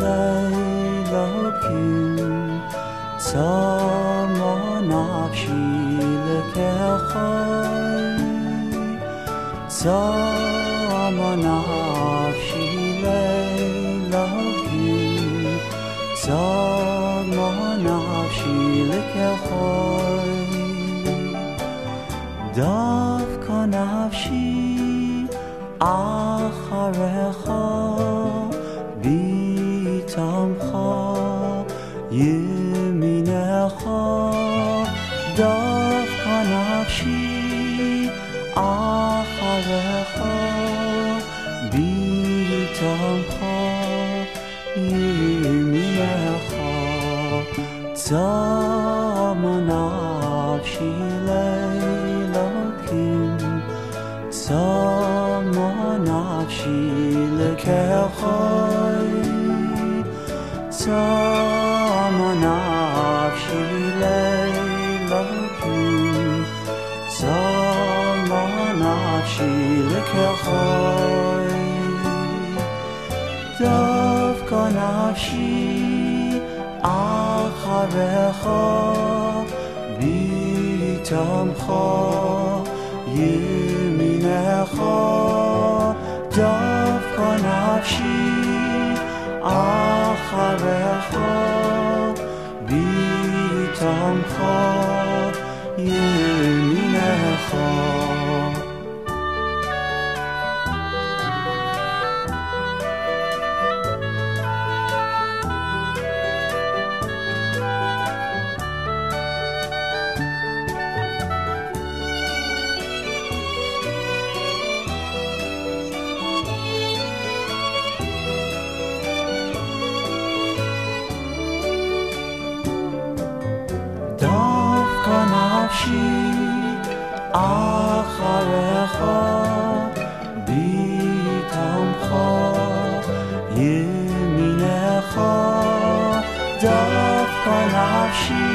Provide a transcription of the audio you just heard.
לאלוקים צמא נפשי לקחי צמא נפשי לאלוקים צמא נפשי לקחי דווקא נפשי אחריך ביטמך ימינך דווקא נפשי אחריך ביטמך ימינך צמא נפשי לאלוקים צמא נפשי לקחי צמא נפשי לאלוקים צמא נפשי לקחי דווקא נפשי אחריך ביטמך ימינך דווקא נפשי אחריך ביטמך ימינך אחריך ביטמך ימינך דווקא נפשי